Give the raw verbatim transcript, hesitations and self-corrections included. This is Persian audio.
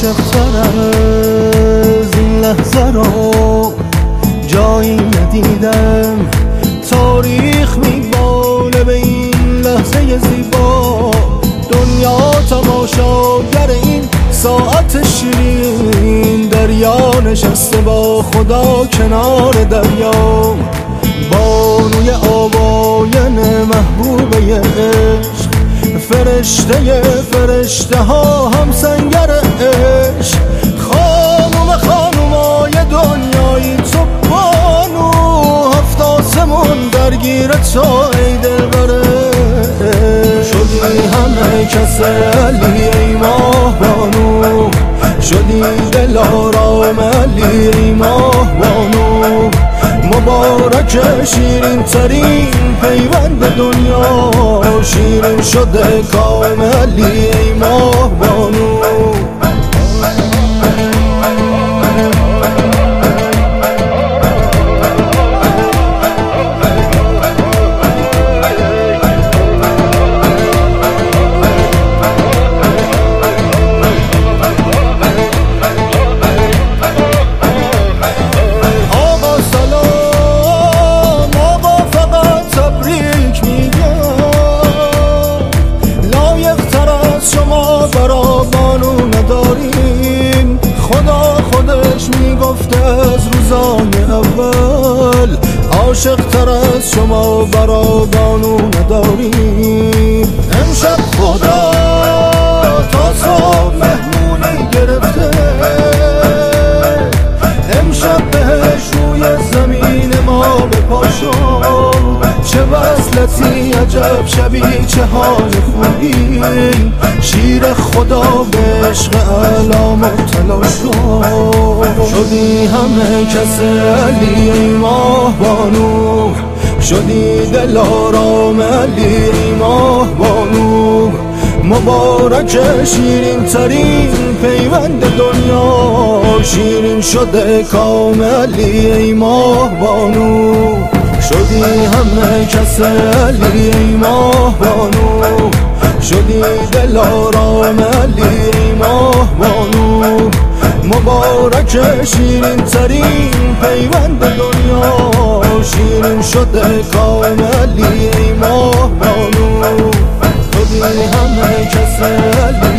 عاشق‌تر از این لحظه رو جایی ندیدم. تاریخ میباله به این لحظه زیبا، دنیا تماشاگر این ساعت شیرین. دریا نشسته با خدا کنار دریا، بانوی آواین محبوبه عشق، فرشته فرشته ها هم سنگر عشق. خانوم خانومای دنیایی تو بانو، هفت آسمون درگیر تو ای دلبر. شدی همه کس علی ای ماه بانو، شدی دلارام علی ای ماه بانو. مبارک شیرین ترین پیوند دنیا، شیرین شده کام علی ای ماه بانو. از روزای اول عاشق تر از شما برا بانو نداریم. امشب خدا تا صبح مهمونی گرفته، امشب بهش روی زمین ما بپاشو. چه وصلتی عجب شبی چه حال خوبی، شیر خدا به عشق اعلی مبتلا شد. شدی همه کس علی ای ماه بانو، شدی دلارام علی ای ماه بانو. مبارک شیرین ترین پیوند دنیا، شیرین شده کام علی ای ماه بانو. شدی همه کس علی ای ماه بانو، شدی دلارام علی ای ماه بانو. مبارک شیرین ترین پیوند دنیا، شیرین شده کام علی ای ماه بانو. شدی همه کس علی